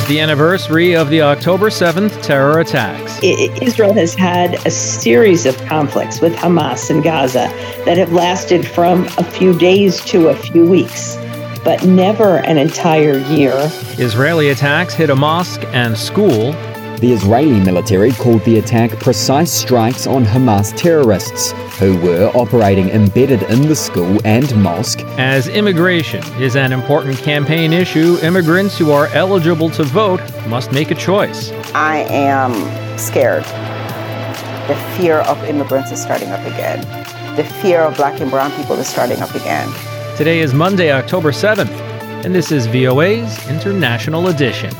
The anniversary of the October 7th terror attacks. Israel has had a series of conflicts with Hamas in Gaza that have lasted from a few days to a few weeks, but never an entire year. Israeli attacks hit a mosque and school. The Israeli military called the attack precise strikes on Hamas terrorists who were operating embedded in the school and mosque. As immigration is an important campaign issue, immigrants who are eligible to vote must make a choice. I am scared. The fear of immigrants is starting up again. The fear of black and brown people is starting up again. Today is Monday, October 7th, and this is VOA's International Edition.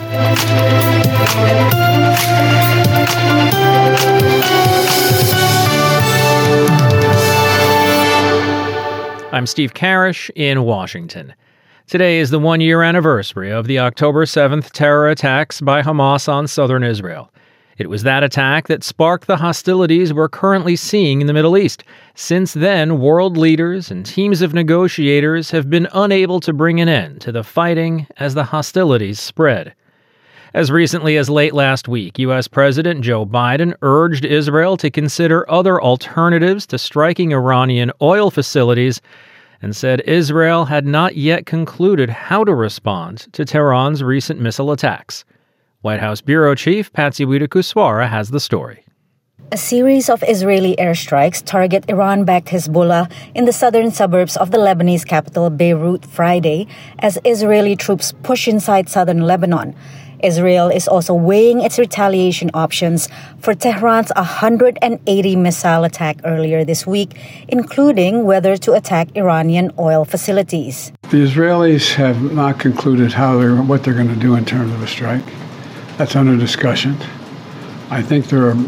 I'm Steve Karish in Washington. Today is the one-year anniversary of the October 7th terror attacks by Hamas on southern Israel. It was that attack that sparked the hostilities we're currently seeing in the Middle East. Since then, world leaders and teams of negotiators have been unable to bring an end to the fighting as the hostilities spread. As recently as late last week, U.S. President Joe Biden urged Israel to consider other alternatives to striking Iranian oil facilities and said Israel had not yet concluded how to respond to Tehran's recent missile attacks. White House Bureau Chief Patsy Widakuswara has the story. A series of Israeli airstrikes target Iran-backed Hezbollah in the southern suburbs of the Lebanese capital Beirut Friday as Israeli troops push inside southern Lebanon. Israel is also weighing its retaliation options for Tehran's 180 missile attack earlier this week, including whether to attack Iranian oil facilities. The Israelis have not concluded what they're going to do in terms of a strike. That's under discussion. I think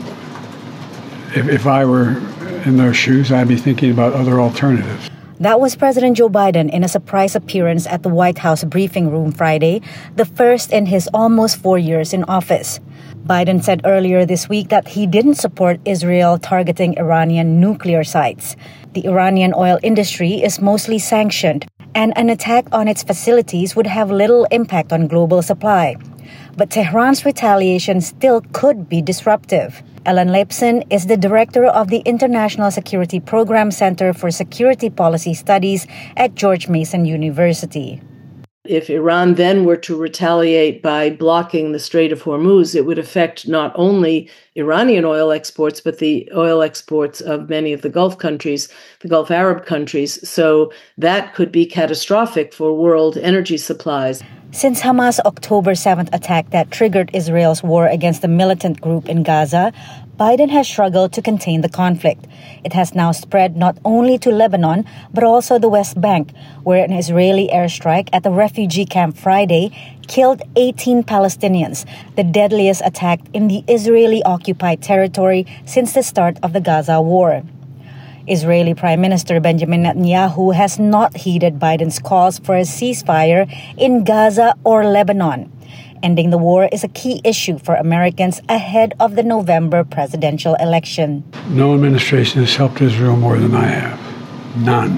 if I were in their shoes, I'd be thinking about other alternatives. That was President Joe Biden in a surprise appearance at the White House briefing room Friday, the first in his almost 4 years in office. Biden said earlier this week that he didn't support Israel targeting Iranian nuclear sites. The Iranian oil industry is mostly sanctioned, and an attack on its facilities would have little impact on global supply. But Tehran's retaliation still could be disruptive. Ellen Leibson is the director of the International Security Program Center for Security Policy Studies at George Mason University. If Iran then were to retaliate by blocking the Strait of Hormuz, it would affect not only Iranian oil exports, but the oil exports of many of the Gulf countries, the Gulf Arab countries. So that could be catastrophic for world energy supplies. Since Hamas' October 7th attack that triggered Israel's war against the militant group in Gaza, Biden has struggled to contain the conflict. It has now spread not only to Lebanon, but also the West Bank, where an Israeli airstrike at the refugee camp Friday killed 18 Palestinians, the deadliest attack in the Israeli-occupied territory since the start of the Gaza war. Israeli Prime Minister Benjamin Netanyahu has not heeded Biden's calls for a ceasefire in Gaza or Lebanon. Ending the war is a key issue for Americans ahead of the November presidential election. No administration has helped Israel more than I have. None.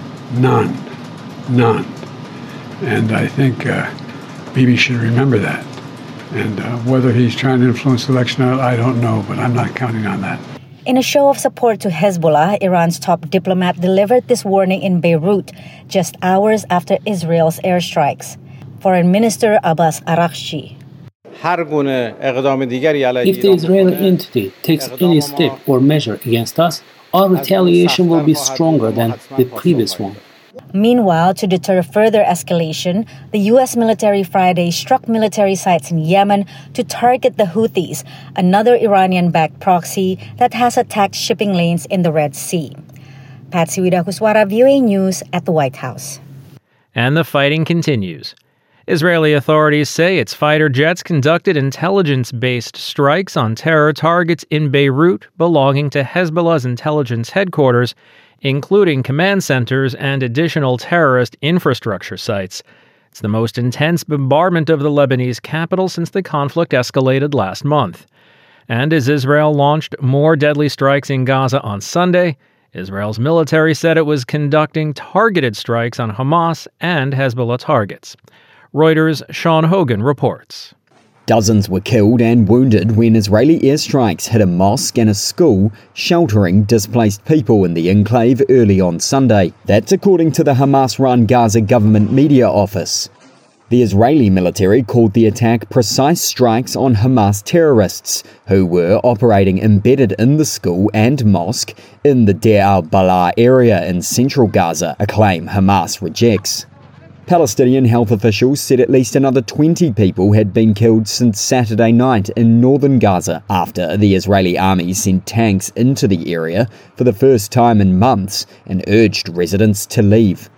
And I think Bibi should remember that. And whether he's trying to influence the election or not, I don't know, but I'm not counting on that. In a show of support to Hezbollah, Iran's top diplomat delivered this warning in Beirut just hours after Israel's airstrikes. Foreign Minister Abbas Araghchi. If the Israeli entity takes any step or measure against us, our retaliation will be stronger than the previous one. Meanwhile, to deter further escalation, the U.S. military Friday struck military sites in Yemen to target the Houthis, another Iranian-backed proxy that has attacked shipping lanes in the Red Sea. Patsy Widakuswara, VOA News at the White House. And the fighting continues. Israeli authorities say its fighter jets conducted intelligence-based strikes on terror targets in Beirut belonging to Hezbollah's intelligence headquarters, including command centers and additional terrorist infrastructure sites. It's the most intense bombardment of the Lebanese capital since the conflict escalated last month. And as Israel launched more deadly strikes in Gaza on Sunday, Israel's military said it was conducting targeted strikes on Hamas and Hezbollah targets. Reuters' Sean Hogan reports. Dozens were killed and wounded when Israeli airstrikes hit a mosque and a school sheltering displaced people in the enclave early on Sunday. That's according to the Hamas-run Gaza government media office. The Israeli military called the attack precise strikes on Hamas terrorists who were operating embedded in the school and mosque in the Deir al-Balah area in central Gaza, a claim Hamas rejects. Palestinian health officials said at least another 20 people had been killed since Saturday night in northern Gaza after the Israeli army sent tanks into the area for the first time in months and urged residents to leave.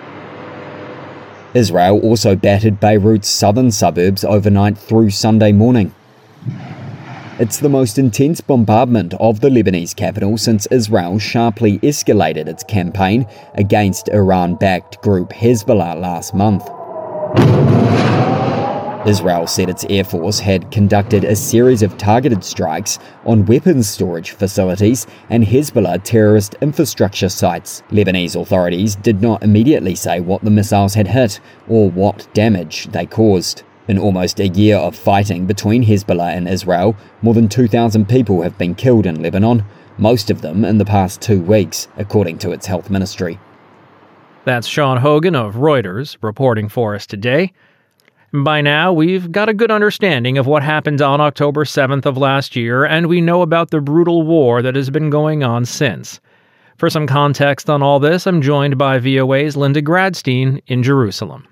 Israel also battered Beirut's southern suburbs overnight through Sunday morning. It's the most intense bombardment of the Lebanese capital since Israel sharply escalated its campaign against Iran-backed group Hezbollah last month. Israel said its air force had conducted a series of targeted strikes on weapons storage facilities and Hezbollah terrorist infrastructure sites. Lebanese authorities did not immediately say what the missiles had hit or what damage they caused. In almost a year of fighting between Hezbollah and Israel, more than 2,000 people have been killed in Lebanon, most of them in the past 2 weeks, according to its health ministry. That's Sean Hogan of Reuters reporting for us today. By now, we've got a good understanding of what happened on October 7th of last year, and we know about the brutal war that has been going on since. For some context on all this, I'm joined by VOA's Linda Gradstein in Jerusalem.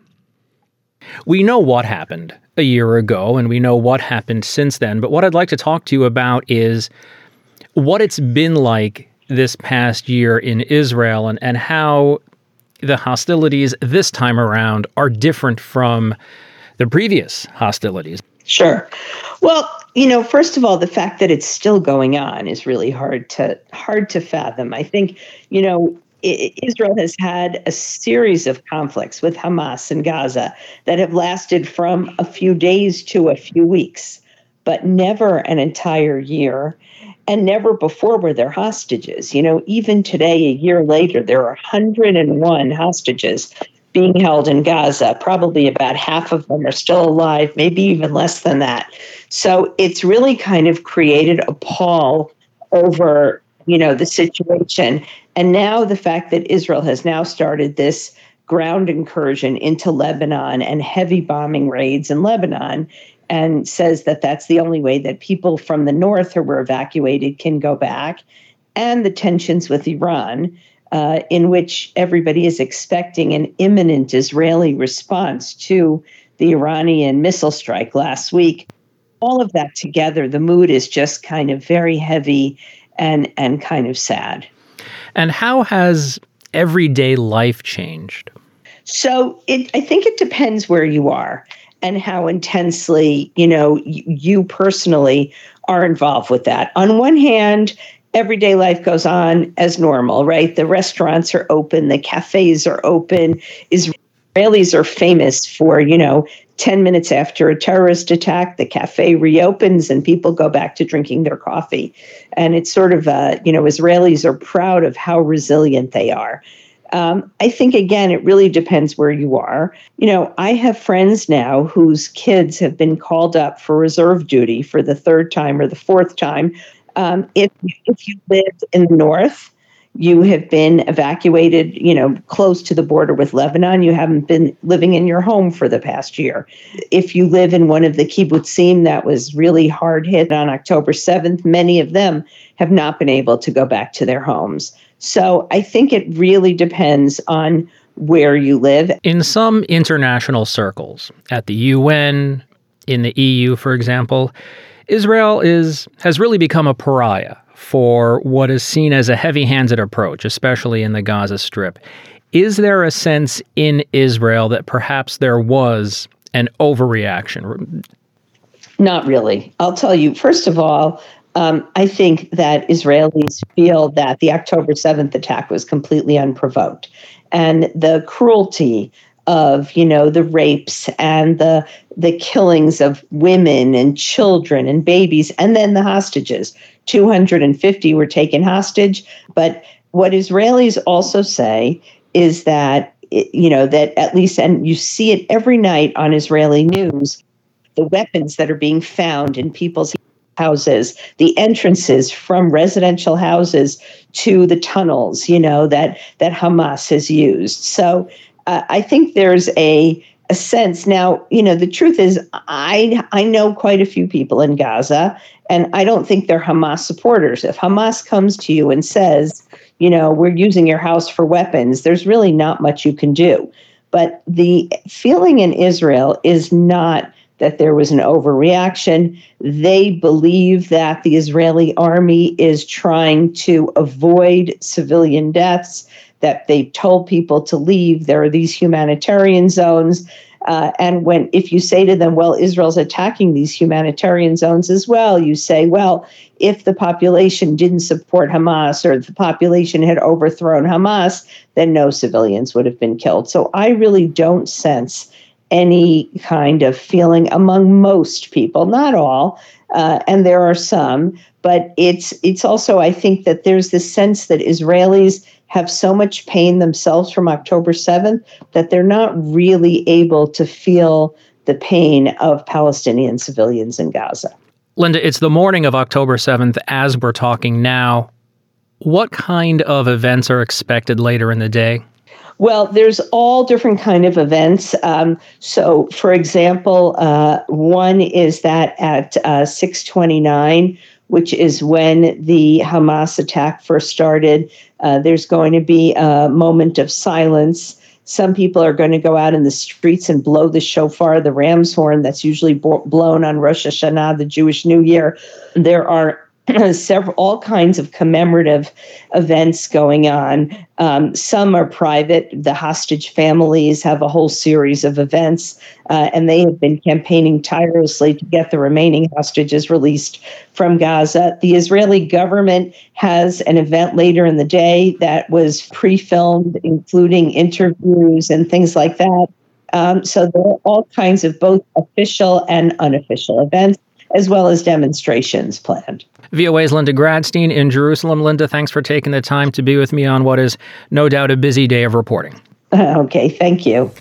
We know what happened a year ago, and we know what happened since then, but what I'd like to talk to you about is what it's been like this past year in Israel and how the hostilities this time around are different from the previous hostilities. Sure. Well, first of all, the fact that it's still going on is really hard to fathom. I think, Israel has had a series of conflicts with Hamas in Gaza that have lasted from a few days to a few weeks, but never an entire year. And never before were there hostages. Even today, a year later, there are 101 hostages being held in Gaza. Probably about half of them are still alive, maybe even less than that. So it's really kind of created a pall over the situation. And now the fact that Israel has now started this ground incursion into Lebanon and heavy bombing raids in Lebanon and says that that's the only way that people from the north who were evacuated can go back, and the tensions with Iran, in which everybody is expecting an imminent Israeli response to the Iranian missile strike last week. All of that together, the mood is just kind of very heavy and kind of sad. And how has everyday life changed? So I think it depends where you are and how intensely, you personally are involved with that. On one hand, everyday life goes on as normal, right? The restaurants are open, the cafes are open. Israelis are famous for, 10 minutes after a terrorist attack, the cafe reopens and people go back to drinking their coffee. And it's sort of, Israelis are proud of how resilient they are. I think, again, it really depends where you are. I have friends now whose kids have been called up for reserve duty for the third time or the fourth time. If you live in the north, you have been evacuated, close to the border with Lebanon. You haven't been living in your home for the past year. If you live in one of the kibbutzim that was really hard hit on October 7th, many of them have not been able to go back to their homes. So I think it really depends on where you live. In some international circles, at the UN, in the EU, for example, Israel has really become a pariah for what is seen as a heavy-handed approach, especially in the Gaza Strip. Is there a sense in Israel that perhaps there was an overreaction? Not really. I'll tell you, first of all, I think that Israelis feel that the October 7th attack was completely unprovoked. And the cruelty of, the rapes and the killings of women and children and babies, and then the hostages. 250 were taken hostage. But what Israelis also say is that, that at least, and you see it every night on Israeli news, the weapons that are being found in people's houses, the entrances from residential houses to the tunnels, that Hamas has used. So I think there's a sense now, the truth is I know quite a few people in Gaza, and I don't think they're Hamas supporters. If Hamas comes to you and says, we're using your house for weapons, there's really not much you can do. But the feeling in Israel is not that there was an overreaction. They believe that the Israeli army is trying to avoid civilian deaths, that they've told people to leave. There are these humanitarian zones. And if you say to them, well, Israel's attacking these humanitarian zones as well, you say, well, if the population didn't support Hamas or if the population had overthrown Hamas, then no civilians would have been killed. So I really don't sense any kind of feeling among most people, not all, and there are some, but it's also, I think that there's this sense that Israelis have so much pain themselves from October 7th that they're not really able to feel the pain of Palestinian civilians in Gaza. Linda, it's the morning of October 7th as we're talking now. What kind of events are expected later in the day? Well, there's all different kind of events. So, for example, one is that at 6:29, which is when the Hamas attack first started, there's going to be a moment of silence. Some people are going to go out in the streets and blow the shofar, the ram's horn that's usually blown on Rosh Hashanah, the Jewish New Year. There are all kinds of commemorative events going on. Some are private. The hostage families have a whole series of events, and they have been campaigning tirelessly to get the remaining hostages released from Gaza. The Israeli government has an event later in the day that was pre-filmed, including interviews and things like that. So there are all kinds of both official and unofficial events, as well as demonstrations planned. VOA's Linda Gradstein in Jerusalem. Linda, thanks for taking the time to be with me on what is no doubt a busy day of reporting. Okay, thank you.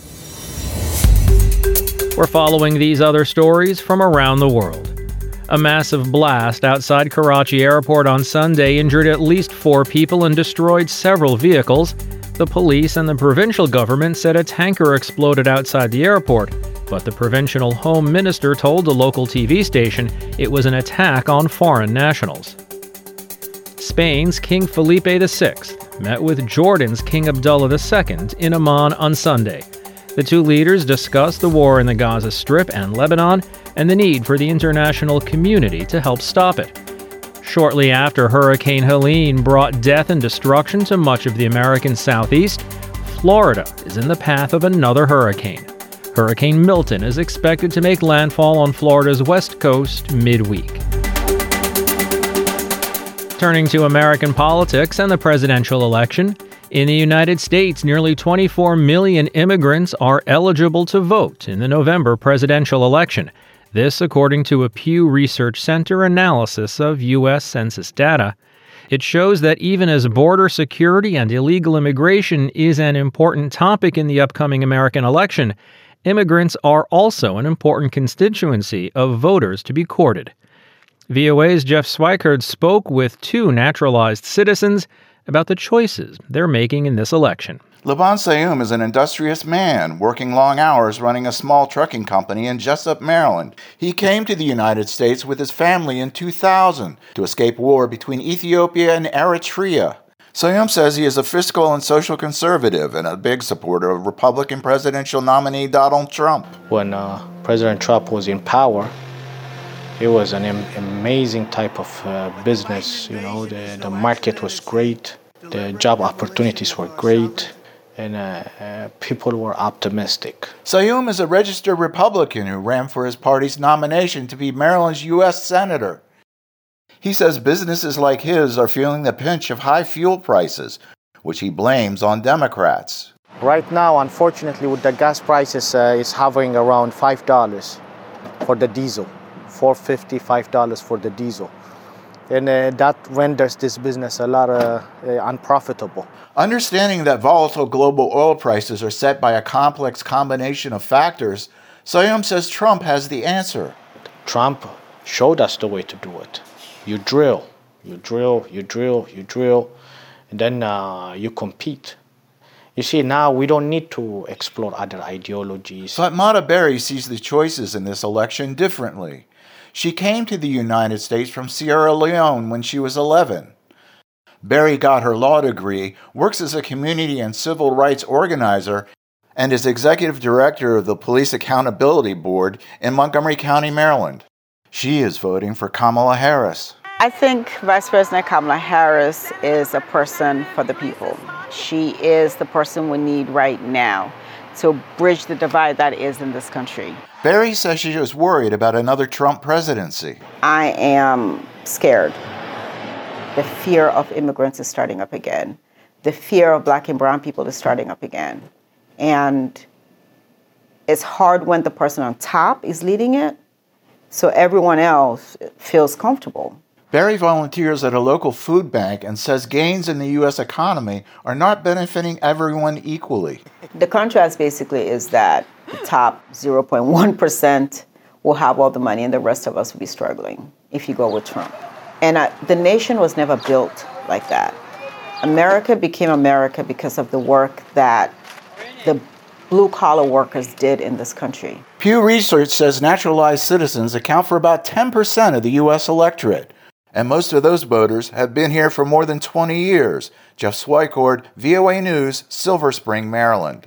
We're following these other stories from around the world. A massive blast outside Karachi Airport on Sunday injured at least 4 people and destroyed several vehicles. The police and the provincial government said a tanker exploded outside the airport, but the provincial home minister told a local TV station it was an attack on foreign nationals. Spain's King Felipe VI met with Jordan's King Abdullah II in Amman on Sunday. The two leaders discussed the war in the Gaza Strip and Lebanon and the need for the international community to help stop it. Shortly after Hurricane Helene brought death and destruction to much of the American Southeast, Florida is in the path of another hurricane. Hurricane Milton is expected to make landfall on Florida's west coast midweek. Turning to American politics and the presidential election, in the United States, nearly 24 million immigrants are eligible to vote in the November presidential election. This according to a Pew Research Center analysis of U.S. Census data. It shows that even as border security and illegal immigration is an important topic in the upcoming American election, immigrants are also an important constituency of voters to be courted. VOA's Jeff Swikert spoke with 2 naturalized citizens about the choices they're making in this election. Laban Sayum is an industrious man, working long hours running a small trucking company in Jessup, Maryland. He came to the United States with his family in 2000 to escape war between Ethiopia and Eritrea. Sayum says he is a fiscal and social conservative and a big supporter of Republican presidential nominee Donald Trump. When President Trump was in power, it was an amazing type of business. You know, the market was great, the job opportunities were great, and people were optimistic. Sayum is a registered Republican who ran for his party's nomination to be Maryland's U.S. Senator. He says businesses like his are feeling the pinch of high fuel prices, which he blames on Democrats. Right now, unfortunately, with the gas prices, it's hovering around $5 for the diesel, $4.50, $5 for the diesel. And that renders this business a lot unprofitable. Understanding that volatile global oil prices are set by a complex combination of factors, Sayom says Trump has the answer. Trump showed us the way to do it. You drill, and then you compete. You see, now we don't need to explore other ideologies. Fatmata Berry sees the choices in this election differently. She came to the United States from Sierra Leone when she was 11. Berry got her law degree, works as a community and civil rights organizer, and is executive director of the Police Accountability Board in Montgomery County, Maryland. She is voting for Kamala Harris. I think Vice President Kamala Harris is a person for the people. She is the person we need right now to bridge the divide that is in this country. Berry says she is worried about another Trump presidency. I am scared. The fear of immigrants is starting up again. The fear of Black and brown people is starting up again. And it's hard when the person on top is leading it, so everyone else feels comfortable. Berry volunteers at a local food bank and says gains in the U.S. economy are not benefiting everyone equally. The contrast basically is that the top 0.1% will have all the money and the rest of us will be struggling if you go with Trump. And the nation was never built like that. America became America because of the work that the blue-collar workers did in this country. Pew Research says naturalized citizens account for about 10% of the U.S. electorate. And most of those voters have been here for more than 20 years. Jeff Swicord, VOA News, Silver Spring, Maryland.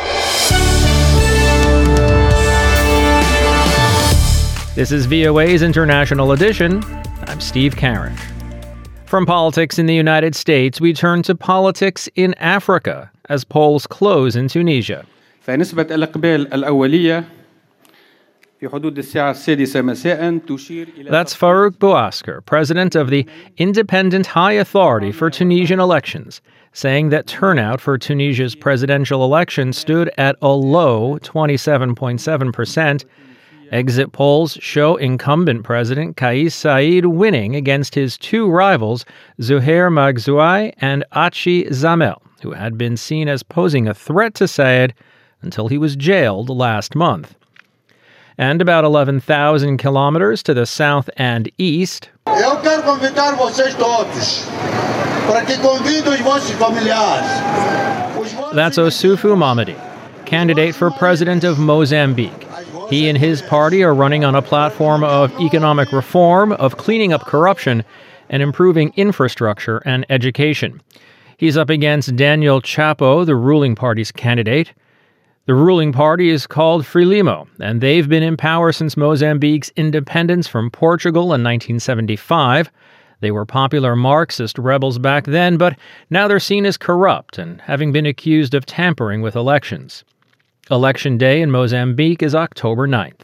This is VOA's International Edition. I'm Steve Karish. From politics in the United States, we turn to politics in Africa as polls close in Tunisia. فنسبة الإقبال الأولية في حدود الساعة 6 مساء تشير إلى That's Farouk Bouasker, president of the Independent High Authority for Tunisian Elections, saying that turnout for Tunisia's presidential election stood at a low 27.7%. Exit polls show incumbent President Kais Saied winning against his two rivals, Zouheir Maghzoui and Achi Zamel, who had been seen as posing a threat to Saied until he was jailed last month. And about 11,000 kilometers to the south and east, Eu quero convidar vocês todos para que convidem os vossos familiares. That's Osufu Mamadi, candidate for president of Mozambique. He and his party are running on a platform of economic reform, of cleaning up corruption, and improving infrastructure and education. He's up against Daniel Chapo, the ruling party's candidate. The ruling party is called Frelimo, and they've been in power since Mozambique's independence from Portugal in 1975. They were popular Marxist rebels back then, but now they're seen as corrupt and having been accused of tampering with elections. Election day in Mozambique is October 9th.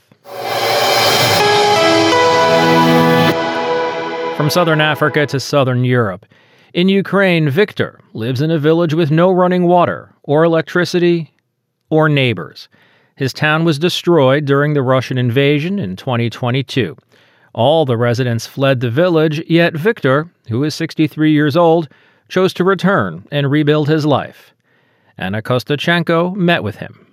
From southern Africa to southern Europe. In Ukraine, Victor lives in a village with no running water, or electricity, or neighbors. His town was destroyed during the Russian invasion in 2022. All the residents fled the village, yet Victor, who is 63 years old, chose to return and rebuild his life. Anna Kostachenko met with him.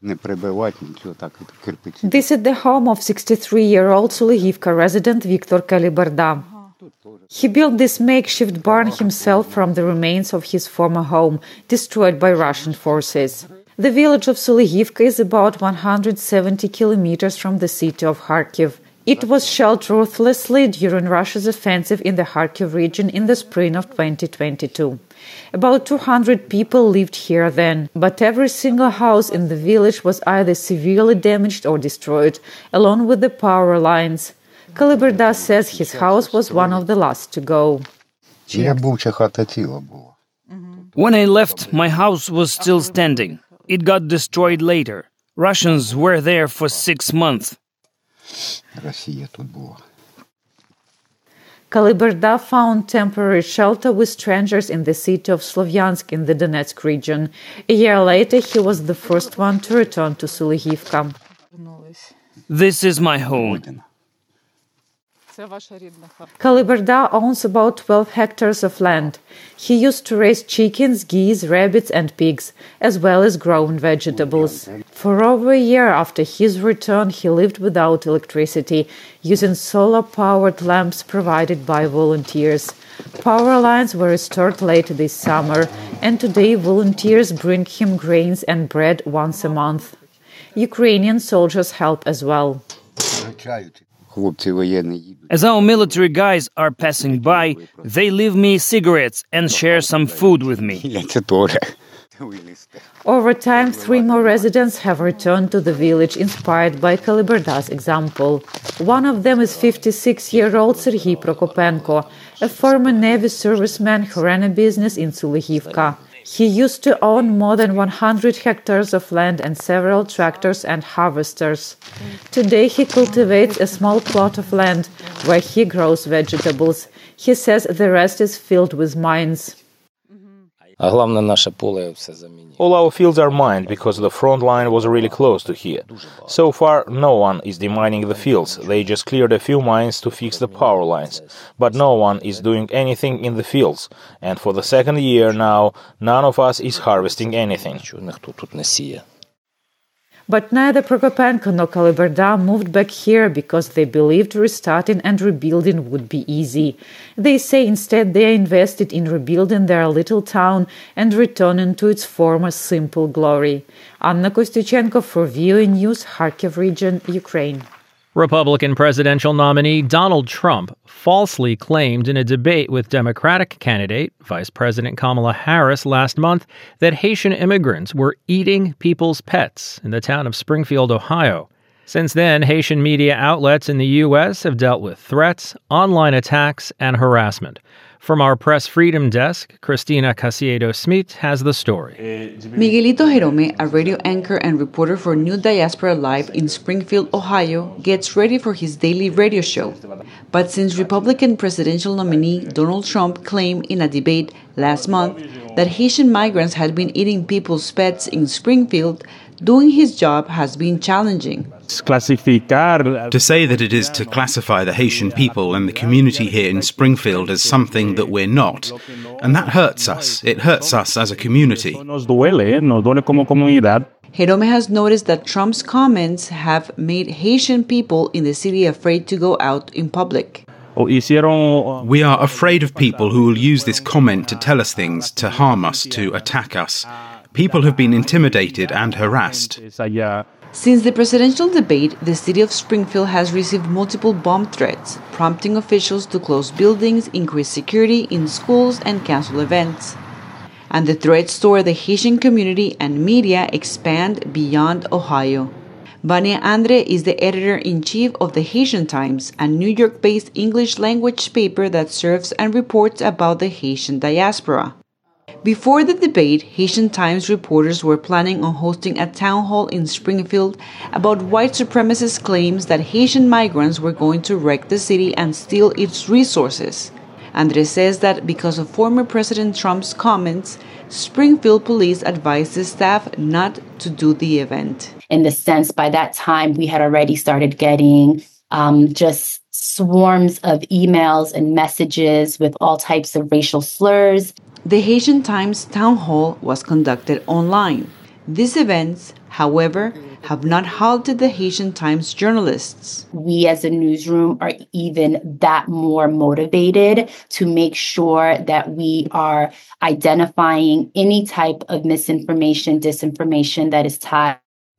This is the home of 63-year-old Sulihivka resident Viktor Kalibarda. He built this makeshift barn himself from the remains of his former home, destroyed by Russian forces. The village of Sulihivka is about 170 kilometers from the city of Kharkiv. It was shelled ruthlessly during Russia's offensive in the Kharkiv region in the spring of 2022. About 200 people lived here then, but every single house in the village was either severely damaged or destroyed, along with the power lines. Kalibarda says his house was one of the last to go. When I left, my house was still standing. It got destroyed later. Russians were there for 6 months. Kalibarda found temporary shelter with strangers in the city of Slovyansk in the Donetsk region. A year later, he was the first one to return to Sulihivka. This is my home. Kalibarda owns about 12 hectares of land. He used to raise chickens, geese, rabbits and pigs, as well as grown vegetables. For over a year after his return, he lived without electricity, using solar-powered lamps provided by volunteers. Power lines were restored late this summer, and today volunteers bring him grains and bread once a month. Ukrainian soldiers help as well. As our military guys are passing by, they leave me cigarettes and share some food with me. Over time, 3 more residents have returned to the village inspired by Kalibarda's example. One of them is 56-year-old Serhiy Prokopenko, a former Navy serviceman who ran a business in Sulihivka. He used to own more than 100 hectares of land and several tractors and harvesters. Today he cultivates a small plot of land where he grows vegetables. He says the rest is filled with mines. All our fields are mined because the front line was really close to here. So far, no one is demining the fields. They just cleared a few mines to fix the power lines. But no one is doing anything in the fields. And for the second year now, none of us is harvesting anything. But neither Prokopenko nor Kalibarda moved back here because they believed restarting and rebuilding would be easy. They say instead they are invested in rebuilding their little town and returning to its former simple glory. Anna Kostyuchenko for VOA News, Kharkiv region, Ukraine. Republican presidential nominee Donald Trump falsely claimed in a debate with Democratic candidate Vice President Kamala Harris last month that Haitian immigrants were eating people's pets in the town of Springfield, Ohio. Since then, Haitian media outlets in the U.S. have dealt with threats, online attacks, and harassment. From our Press Freedom Desk, Christina Casiedo-Smith has the story. Miguelito Jerome, a radio anchor and reporter for New Diaspora Live in Springfield, Ohio, gets ready for his daily radio show. But since Republican presidential nominee Donald Trump claimed in a debate last month that Haitian migrants had been eating people's pets in Springfield, doing his job has been challenging. To say that it is to classify the Haitian people and the community here in Springfield as something that we're not, and that hurts us. It hurts us as a community. Jerome has noticed that Trump's comments have made Haitian people in the city afraid to go out in public. We are afraid of people who will use this comment to tell us things, to harm us, to attack us. People have been intimidated and harassed. Since the presidential debate, the city of Springfield has received multiple bomb threats, prompting officials to close buildings, increase security in schools, and cancel events. And the threats toward the Haitian community and media expand beyond Ohio. Vania Andre is the editor-in-chief of the Haitian Times, a New York-based English-language paper that serves and reports about the Haitian diaspora. Before the debate, Haitian Times reporters were planning on hosting a town hall in Springfield about white supremacist claims that Haitian migrants were going to wreck the city and steal its resources. Andre says that because of former President Trump's comments, Springfield police advised the staff not to do the event. In the sense, by that time, we had already started getting just swarms of emails and messages with all types of racial slurs. The Haitian Times town hall was conducted online. These events, however, have not halted the Haitian Times journalists. We as a newsroom are even that more motivated to make sure that we are identifying any type of misinformation, disinformation that is tied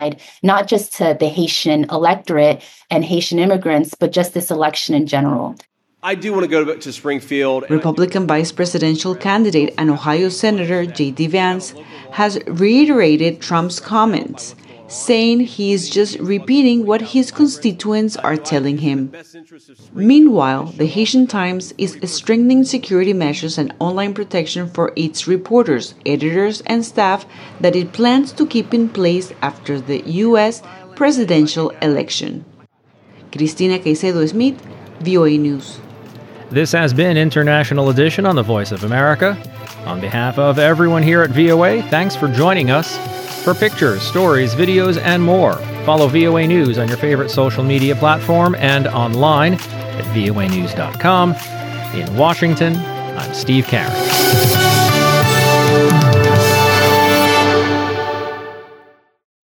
not just to the Haitian electorate and Haitian immigrants, but just this election in general. I do want to go to Springfield. Republican vice presidential candidate and Ohio Senator J.D. Vance has reiterated Trump's comments, saying he is just repeating what his constituents are telling him. Meanwhile, the Haitian Times is strengthening security measures and online protection for its reporters, editors, and staff that it plans to keep in place after the U.S. presidential election. Cristina Caicedo-Smith, VOA News. This has been International Edition on the Voice of America. On behalf of everyone here at VOA, thanks for joining us. For pictures, stories, videos, and more, follow VOA News on your favorite social media platform and online at voanews.com. In Washington, I'm Steve Carrish.